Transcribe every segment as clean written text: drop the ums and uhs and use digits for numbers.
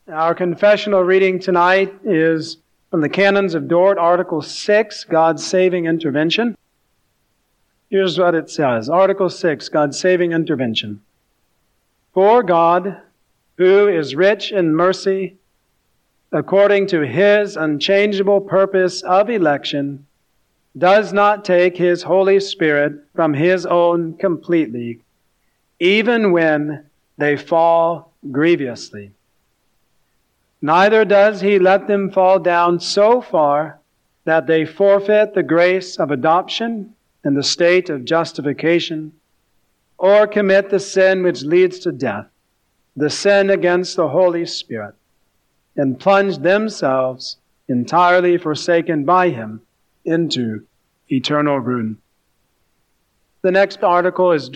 Our confessional reading tonight is from the Canons of Dort, Article 6, God's Saving Intervention. Here's what it says. Article 6, God's Saving Intervention. For God, who is rich in mercy, according to His unchangeable purpose of election, does not take His Holy Spirit from His own completely, even when they fall grievously. Neither does He let them fall down so far that they forfeit the grace of adoption and the state of justification, or commit the sin which leads to death, the sin against the Holy Spirit, and plunge themselves, entirely forsaken by Him, into eternal ruin. The next article is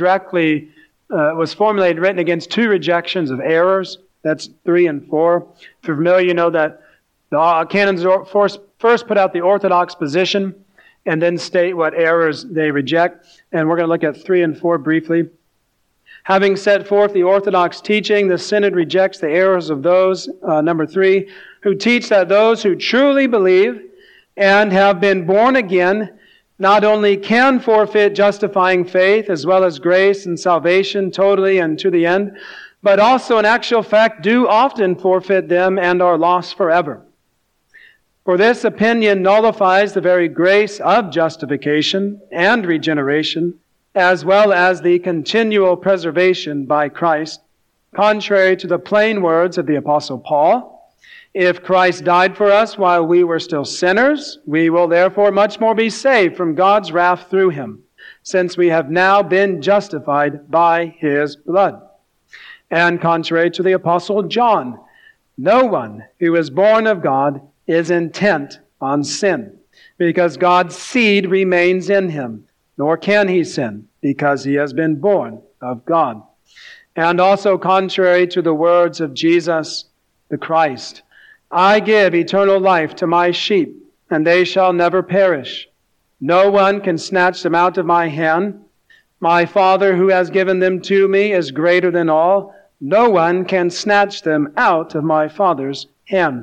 was formulated, written against two rejections of errors. That's 3 and 4. If you're familiar, you know that the canons first put out the orthodox position and then state what errors they reject. And we're going to look at 3 and 4 briefly. Having set forth the orthodox teaching, the Synod rejects the errors of those, number 3, who teach that those who truly believe and have been born again not only can forfeit justifying faith as well as grace and salvation totally and to the end, but also in actual fact do often forfeit them and are lost forever. For this opinion nullifies the very grace of justification and regeneration, as well as the continual preservation by Christ, contrary to the plain words of the Apostle Paul. If Christ died for us while we were still sinners, we will therefore much more be saved from God's wrath through Him, since we have now been justified by His blood. And contrary to the Apostle John, no one who is born of God is intent on sin, because God's seed remains in him, nor can he sin, because he has been born of God. And also contrary to the words of Jesus the Christ, I give eternal life to my sheep, and they shall never perish. No one can snatch them out of my hand. My Father who has given them to me is greater than all. No one can snatch them out of my Father's hand.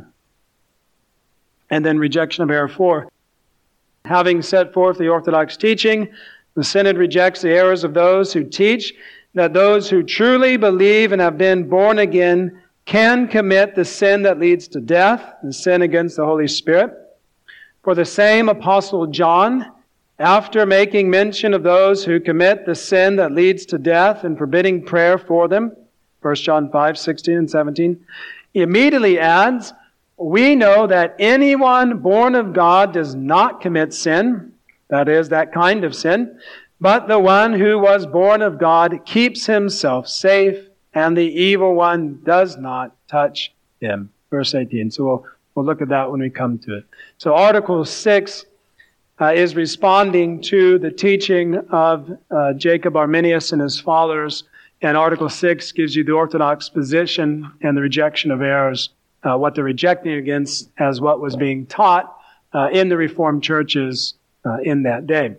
And then rejection of error 4. Having set forth the orthodox teaching, the Synod rejects the errors of those who teach that those who truly believe and have been born again can commit the sin that leads to death, the sin against the Holy Spirit. For the same Apostle John, after making mention of those who commit the sin that leads to death and forbidding prayer for them, 1 John 5, 16 and 17, he immediately adds, we know that anyone born of God does not commit sin, that is, that kind of sin, but the one who was born of God keeps himself safe, and the evil one does not touch him. Verse 18. So we'll look at that when we come to it. So Article 6 is responding to the teaching of Jacob Arminius and his followers. And Article 6 gives you the orthodox position and the rejection of errors, what they're rejecting against as what was being taught in the Reformed churches in that day.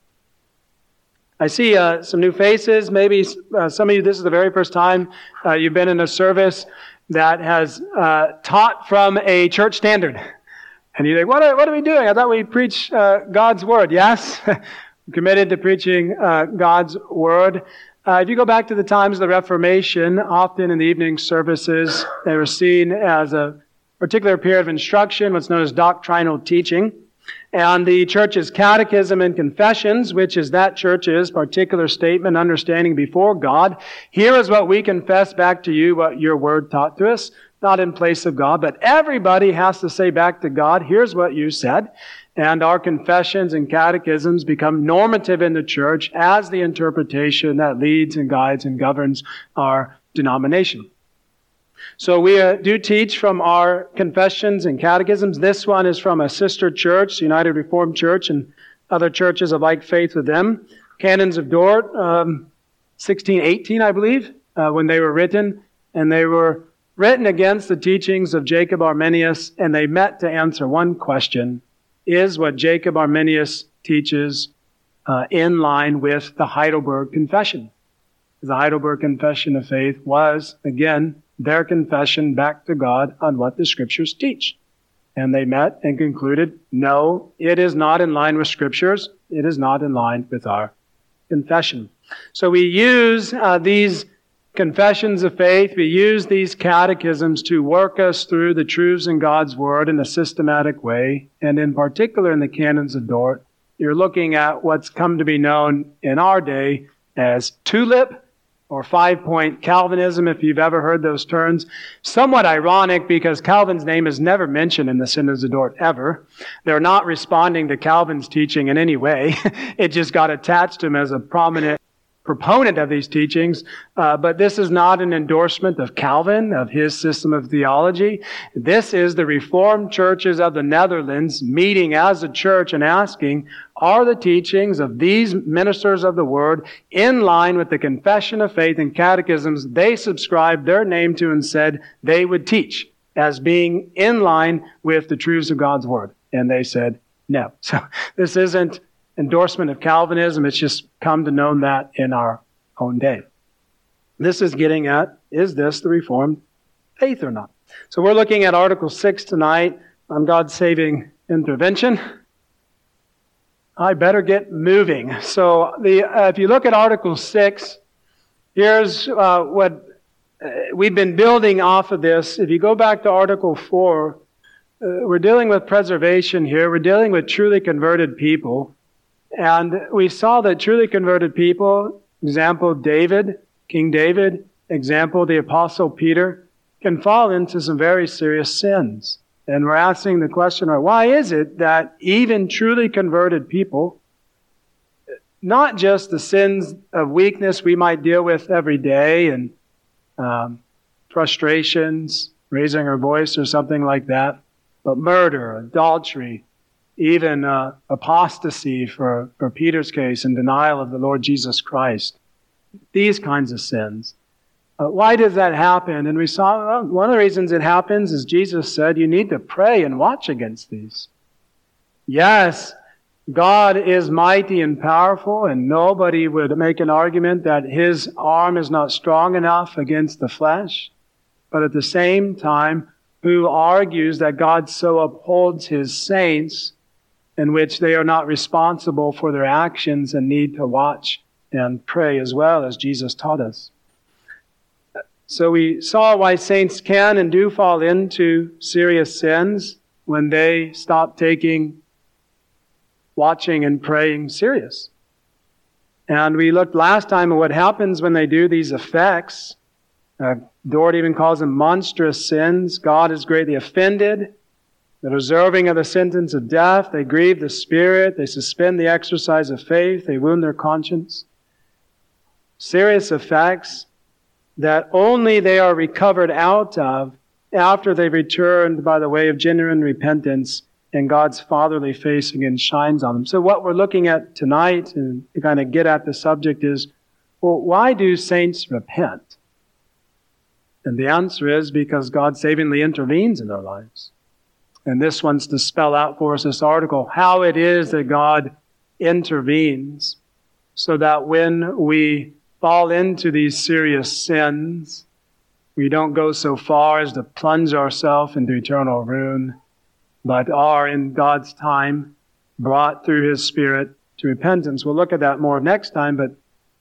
I see some new faces. Maybe some of you, this is the very first time you've been in a service that has taught from a church standard. And you think, what are we doing? I thought we preach God's Word. Yes, we're committed to preaching God's Word. If you go back to the times of the Reformation, often in the evening services, they were seen as a particular period of instruction, what's known as doctrinal teaching. And the church's catechism and confessions, which is that church's particular statement, understanding before God. Here is what we confess back to you, what your word taught to us, not in place of God, but everybody has to say back to God, here's what you said. And our confessions and catechisms become normative in the church as the interpretation that leads and guides and governs our denomination. So we do teach from our confessions and catechisms. This one is from a sister church, United Reformed Church, and other churches of like faith with them. Canons of Dort, 1618, I believe, when they were written. And they were written against the teachings of Jacob Arminius, and they met to answer one question. Is what Jacob Arminius teaches in line with the Heidelberg Confession? The Heidelberg Confession of Faith was, again, their confession back to God on what the Scriptures teach. And they met and concluded, no, it is not in line with Scriptures. It is not in line with our confession. So we use these confessions of faith, we use these catechisms to work us through the truths in God's Word in a systematic way. And in particular in the Canons of Dort, you're looking at what's come to be known in our day as tulip or 5-point Calvinism, if you've ever heard those terms. Somewhat ironic because Calvin's name is never mentioned in the Synods of Dort ever. They're not responding to Calvin's teaching in any way. It just got attached to him as a prominent proponent of these teachings, but this is not an endorsement of Calvin, of his system of theology. This is the Reformed churches of the Netherlands meeting as a church and asking, are the teachings of these ministers of the Word in line with the confession of faith and catechisms they subscribed their name to and said they would teach as being in line with the truths of God's Word? And they said no. So this isn't endorsement of Calvinism. It's just come to know that in our own day. This is getting at, is this the Reformed faith or not? So we're looking at Article 6 tonight on God's saving intervention. I better get moving. So if you look at Article 6, here's what we've been building off of this. If you go back to Article 4, we're dealing with preservation here. We're dealing with truly converted people. And we saw that truly converted people, example David, King David, example the Apostle Peter, can fall into some very serious sins. And we're asking the question, why is it that even truly converted people, not just the sins of weakness we might deal with every day and frustrations, raising our voice or something like that, but murder, adultery, even apostasy for Peter's case and denial of the Lord Jesus Christ. These kinds of sins. Why does that happen? And we saw one of the reasons it happens is Jesus said you need to pray and watch against these. Yes, God is mighty and powerful, and nobody would make an argument that His arm is not strong enough against the flesh. But at the same time, who argues that God so upholds His saints in which they are not responsible for their actions and need to watch and pray as well, as Jesus taught us. So we saw why saints can and do fall into serious sins when they stop taking watching and praying serious. And we looked last time at what happens when they do these effects. Dort even calls them monstrous sins. God is greatly offended. The deserving of the sentence of death, they grieve the Spirit, they suspend the exercise of faith, they wound their conscience. Serious effects that only they are recovered out of after they've returned by the way of genuine repentance and God's fatherly face again shines on them. So what we're looking at tonight, and to kind of get at the subject is, well, why do saints repent? And the answer is because God savingly intervenes in their lives. And this one's to spell out for us, this article, how it is that God intervenes so that when we fall into these serious sins, we don't go so far as to plunge ourselves into eternal ruin, but are in God's time brought through His Spirit to repentance. We'll look at that more next time, but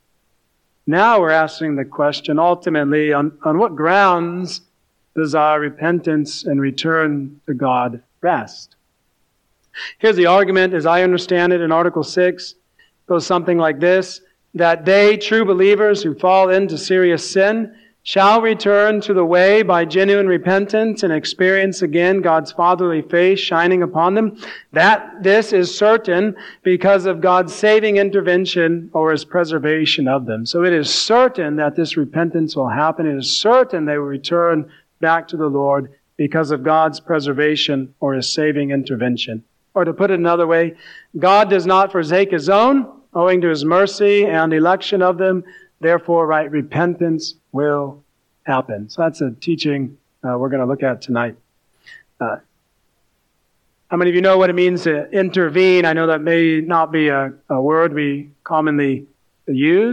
now we're asking the question ultimately, on what grounds does our repentance and return to God rest? Here's the argument as I understand it in Article 6. It goes something like this, that they, true believers who fall into serious sin, shall return to the way by genuine repentance and experience again God's fatherly face shining upon them. That this is certain because of God's saving intervention or His preservation of them. So it is certain that this repentance will happen. It is certain they will return back to the Lord because of God's preservation or His saving intervention. Or to put it another way, God does not forsake His own, owing to His mercy and election of them. Therefore, right repentance will happen. So that's a teaching we're going to look at tonight. How many of you know what it means to intervene? I know that may not be a word we commonly use.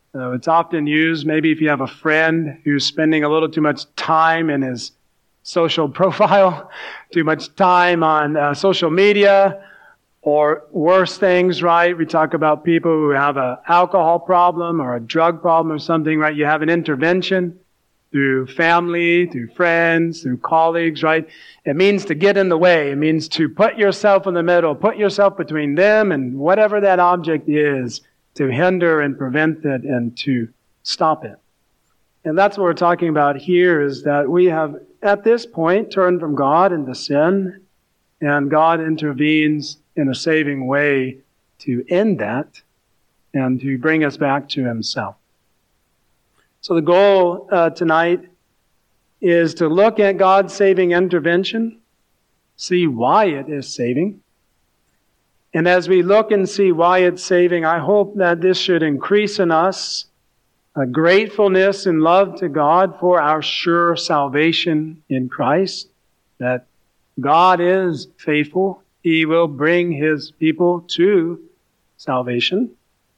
It's often used maybe if you have a friend who's spending a little too much time in his social profile, too much time on social media, or worse things, right? We talk about people who have an alcohol problem or a drug problem or something, right? You have an intervention through family, through friends, through colleagues, right? It means to get in the way. It means to put yourself in the middle, put yourself between them and whatever that object is, to hinder and prevent it and to stop it. And that's what we're talking about here, is that we have, at this point, turned from God into sin, and God intervenes in a saving way to end that and to bring us back to Himself. So the goal tonight is to look at God's saving intervention, see why it is saving. And as we look and see why it's saving, I hope that this should increase in us a gratefulness and love to God for our sure salvation in Christ, that God is faithful. He will bring His people to salvation.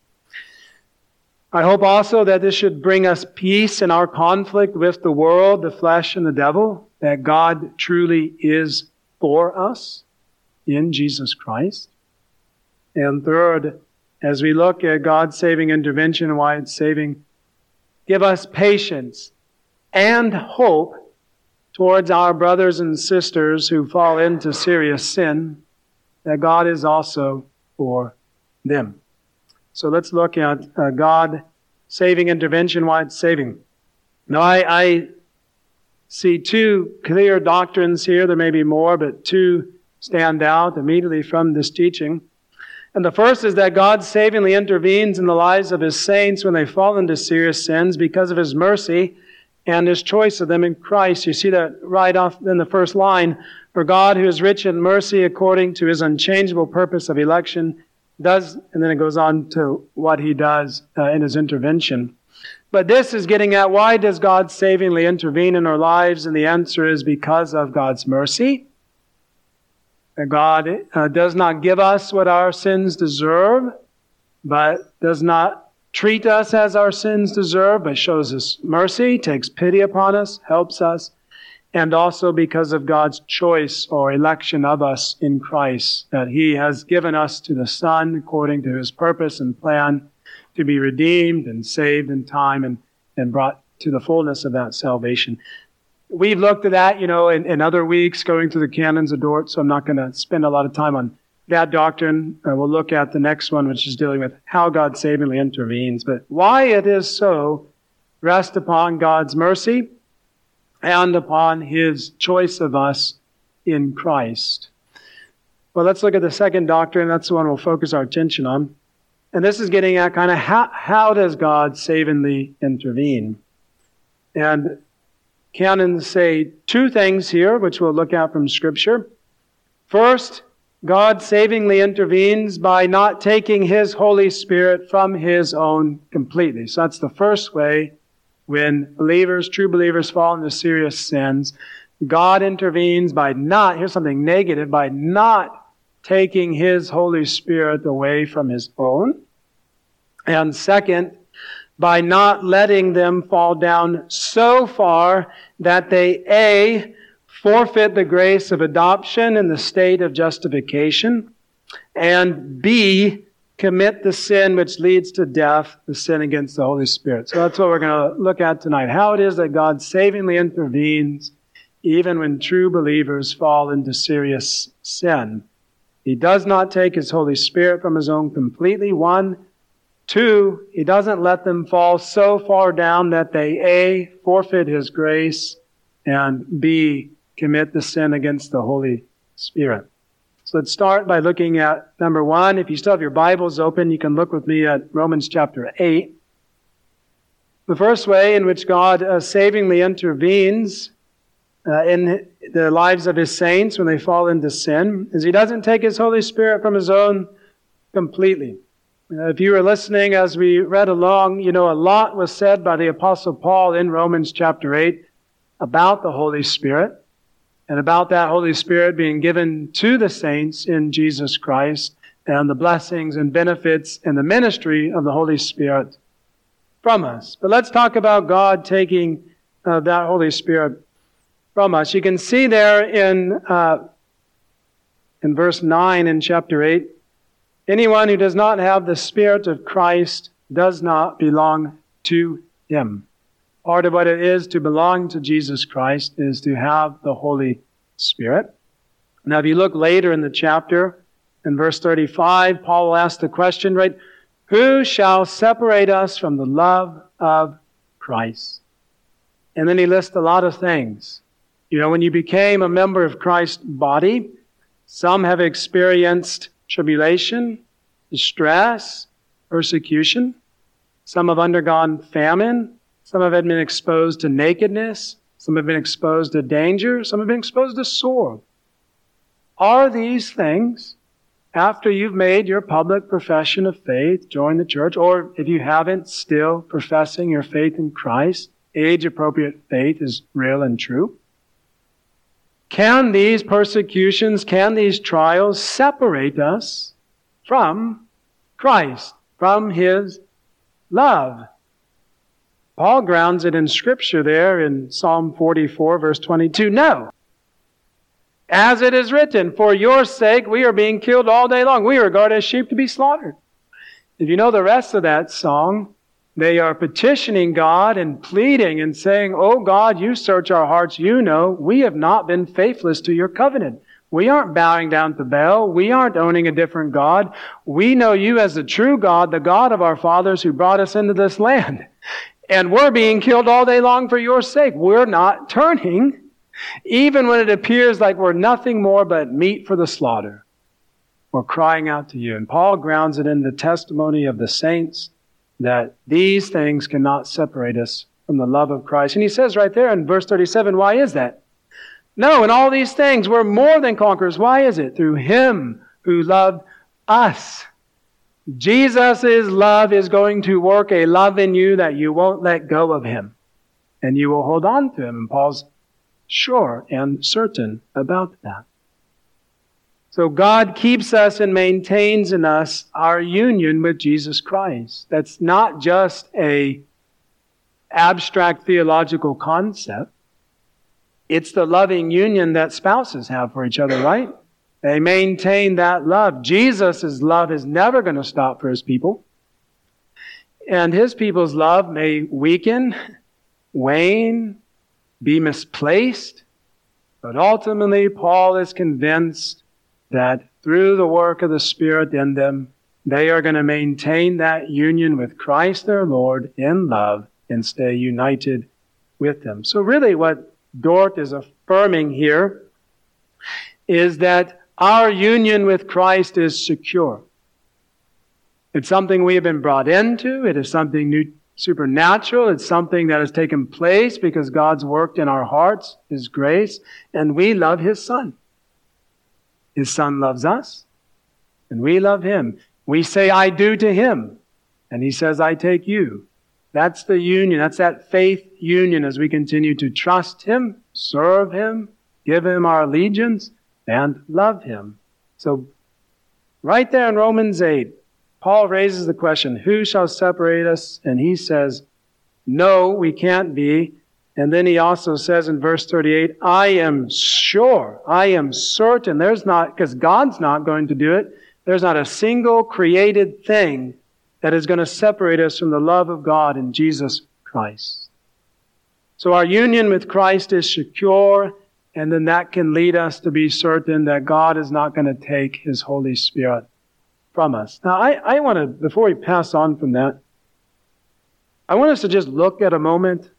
I hope also that this should bring us peace in our conflict with the world, the flesh, and the devil, that God truly is for us in Jesus Christ. And third, as we look at God's saving intervention and why it's saving, give us patience and hope towards our brothers and sisters who fall into serious sin, that God is also for them. So let's look at God saving intervention, why it's saving. Now I see two clear doctrines here. There may be more, but two stand out immediately from this teaching. And the first is that God savingly intervenes in the lives of His saints when they fall into serious sins because of His mercy and His choice of them in Christ. You see that right off in the first line. For God, who is rich in mercy according to His unchangeable purpose of election, does, and then it goes on to what He does in His intervention. But this is getting at, why does God savingly intervene in our lives? And the answer is because of God's mercy. God does not give us what our sins deserve, but does not treat us as our sins deserve, but shows us mercy, takes pity upon us, helps us, and also because of God's choice or election of us in Christ, that He has given us to the Son according to His purpose and plan to be redeemed and saved in time and brought to the fullness of that salvation. We've looked at that, in other weeks, going through the canons of Dort, so I'm not going to spend a lot of time on that doctrine. We'll look at the next one, which is dealing with how God savingly intervenes. But why it is so rests upon God's mercy and upon His choice of us in Christ. Well, let's look at the second doctrine. That's the one we'll focus our attention on. And this is getting at kind of how does God savingly intervene? And canons say two things here, which we'll look at from Scripture. First, God savingly intervenes by not taking His Holy Spirit from His own completely. So that's the first way. When true believers fall into serious sins, God intervenes by not, here's something negative, by not taking His Holy Spirit away from His own. And second, by not letting them fall down so far that they, A, forfeit the grace of adoption in the state of justification, and B, commit the sin which leads to death, the sin against the Holy Spirit. So that's what we're going to look at tonight. How it is that God savingly intervenes even when true believers fall into serious sin. He does not take His Holy Spirit from His own completely. 1. 2, He doesn't let them fall so far down that they, A, forfeit His grace, and B, commit the sin against the Holy Spirit. So let's start by looking at number 1. If you still have your Bibles open, you can look with me at Romans chapter 8. The first way in which God savingly intervenes in the lives of His saints when they fall into sin is He doesn't take His Holy Spirit from His own completely. If you were listening as we read along, a lot was said by the Apostle Paul in Romans chapter 8 about the Holy Spirit and about that Holy Spirit being given to the saints in Jesus Christ and the blessings and benefits and the ministry of the Holy Spirit from us. But let's talk about God taking that Holy Spirit from us. You can see there in verse 9 in chapter 8, anyone who does not have the Spirit of Christ does not belong to Him. Part of what it is to belong to Jesus Christ is to have the Holy Spirit. Now, if you look later in the chapter, in verse 35, Paul will ask the question, right? Who shall separate us from the love of Christ? And then he lists a lot of things. You know, when you became a member of Christ's body, some have experienced tribulation, distress, persecution. Some have undergone famine. Some have been exposed to nakedness. Some have been exposed to danger. Some have been exposed to sword. Are these things, after you've made your public profession of faith, joined the church, or if you haven't, still professing your faith in Christ, age-appropriate faith is real and true, can these persecutions, can these trials separate us from Christ, from His love? Paul grounds it in Scripture there in Psalm 44, verse 22. No. As it is written, for your sake we are being killed all day long. We are regarded as sheep to be slaughtered. If you know the rest of that song, they are petitioning God and pleading and saying, oh God, you search our hearts. You know we have not been faithless to your covenant. We aren't bowing down to Baal. We aren't owning a different God. We know you as the true God, the God of our fathers who brought us into this land. And we're being killed all day long for your sake. We're not turning, even when it appears like we're nothing more but meat for the slaughter. We're crying out to you. And Paul grounds it in the testimony of the saints that these things cannot separate us from the love of Christ. And he says right there in verse 37, why is that? No, in all these things we're more than conquerors. Why is it? Through Him who loved us. Jesus' love is going to work a love in you that you won't let go of Him. And you will hold on to Him. And Paul's sure and certain about that. So God keeps us and maintains in us our union with Jesus Christ. That's not just a abstract theological concept. It's the loving union that spouses have for each other, right? They maintain that love. Jesus' love is never going to stop for His people. And His people's love may weaken, wane, be misplaced. But ultimately, Paul is convinced that through the work of the Spirit in them, they are going to maintain that union with Christ their Lord in love and stay united with Him. So really what Dort is affirming here is that our union with Christ is secure. It's something we have been brought into. It is something new, supernatural. It's something that has taken place because God's worked in our hearts, His grace, and we love His Son. His Son loves us, and we love Him. We say, I do to Him, and He says, I take you. That's the union. That's that faith union as we continue to trust Him, serve Him, give Him our allegiance, and love Him. So, right there in Romans 8, Paul raises the question, who shall separate us? And he says, no, we can't be. And then he also says in verse 38, I am sure, I am certain, because God's not going to do it, there's not a single created thing that is going to separate us from the love of God in Jesus Christ. So our union with Christ is secure, and then that can lead us to be certain that God is not going to take His Holy Spirit from us. Now, I want to, before we pass on from that, I want us to just look at a moment.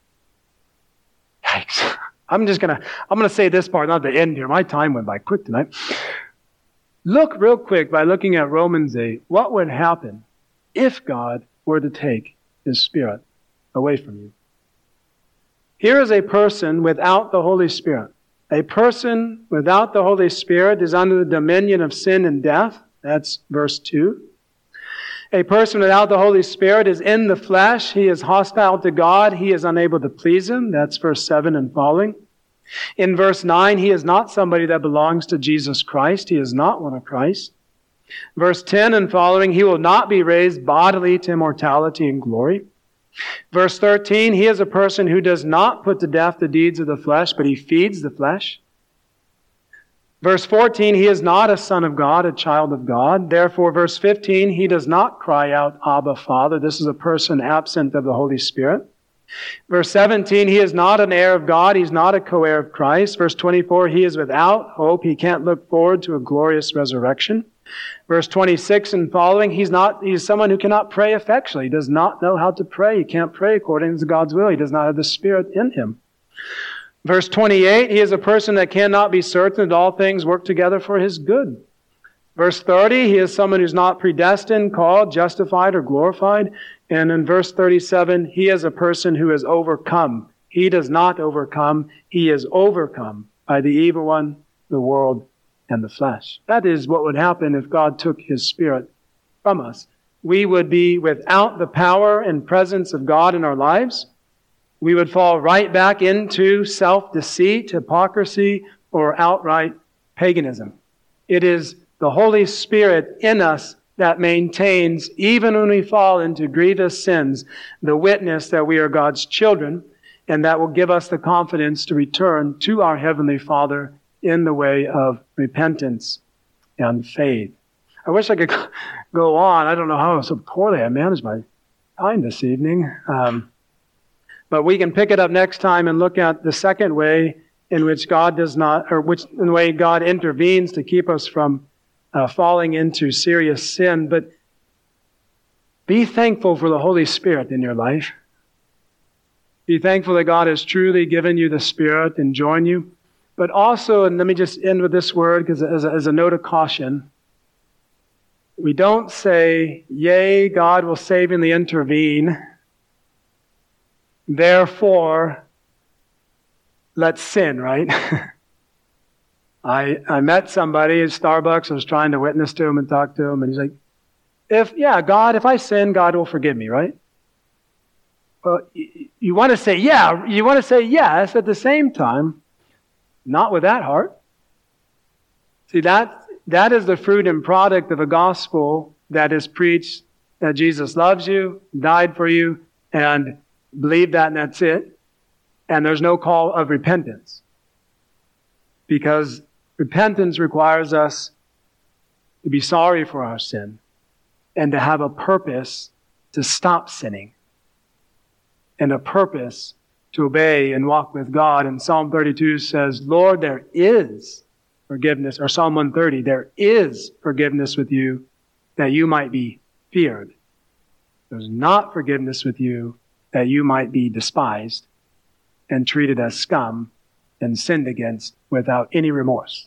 Yikes. I'm going to say this part, not the end here. My time went by quick tonight. Look real quick by looking at Romans 8. What would happen if God were to take His Spirit away from you? Here is a person without the Holy Spirit. A person without the Holy Spirit is under the dominion of sin and death. That's verse 2. A person without the Holy Spirit is in the flesh. He is hostile to God. He is unable to please Him. That's verse 7 and following. In verse 9, he is not somebody that belongs to Jesus Christ. He is not one of Christ. Verse 10 and following, he will not be raised bodily to immortality and glory. Verse 13, he is a person who does not put to death the deeds of the flesh, but he feeds the flesh. Verse 14, he is not a son of God, a child of God. Therefore, verse 15, he does not cry out, Abba, Father. This is a person absent of the Holy Spirit. Verse 17, he is not an heir of God. He's not a co-heir of Christ. Verse 24, he is without hope. He can't look forward to a glorious resurrection. Verse 26 and following, he's someone who cannot pray effectually. He does not know how to pray. He can't pray according to God's will. He does not have the Spirit in him. Verse 28, he is a person that cannot be certain that all things work together for his good. Verse 30, he is someone who's not predestined, called, justified, or glorified. And in verse 37, he is a person who is overcome. He does not overcome. He is overcome by the evil one, the world, and the flesh. That is what would happen if God took His Spirit from us. We would be without the power and presence of God in our lives. We would fall right back into self-deceit, hypocrisy, or outright paganism. It is the Holy Spirit in us that maintains, even when we fall into grievous sins, the witness that we are God's children, and that will give us the confidence to return to our Heavenly Father in the way of repentance and faith. I wish I could go on. I don't know how so poorly I managed my time this evening. But we can pick it up next time and look at the second way in which God does not, or which in the way God intervenes to keep us from falling into serious sin. But be thankful for the Holy Spirit in your life. Be thankful that God has truly given you the Spirit and joined you. But also, and let me just end with this word because as a note of caution, we don't say, yea, God will savingly intervene, therefore, let's sin, right? I met somebody at Starbucks. I was trying to witness to him and talk to him. And he's like, God, if I sin, God will forgive me, right? Well, you want to say, yeah. You want to say yes at the same time. Not with that heart. See, that is the fruit and product of a gospel that is preached that Jesus loves you, died for you, and believe that and that's it. And there's no call of repentance. Because repentance requires us to be sorry for our sin and to have a purpose to stop sinning and a purpose to obey and walk with God. And Psalm 32 says, Lord, there is forgiveness, or Psalm 130, there is forgiveness with you that you might be feared. There's not forgiveness with you that you might be despised and treated as scum and sinned against without any remorse.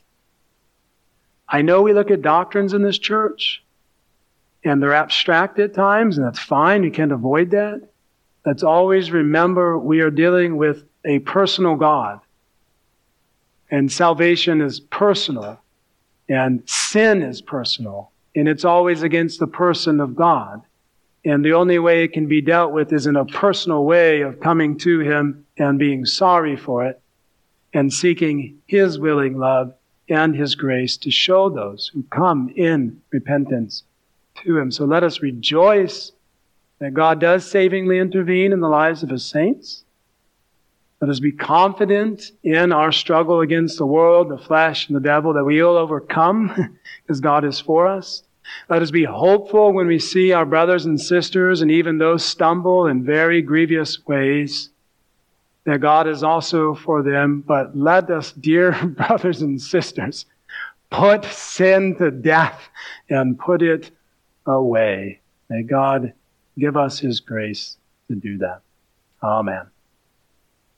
I know we look at doctrines in this church and they're abstract at times, and that's fine. You can't avoid that. Let's always remember we are dealing with a personal God. And salvation is personal. And sin is personal. And it's always against the person of God. And the only way it can be dealt with is in a personal way of coming to Him and being sorry for it and seeking His willing love and His grace to show those who come in repentance to Him. So let us rejoice that God does savingly intervene in the lives of His saints. Let us be confident in our struggle against the world, the flesh, and the devil, that we will overcome because God is for us. Let us be hopeful when we see our brothers and sisters and even those stumble in very grievous ways, that God is also for them. But let us, dear brothers and sisters, put sin to death and put it away. May God give us His grace to do that. Amen.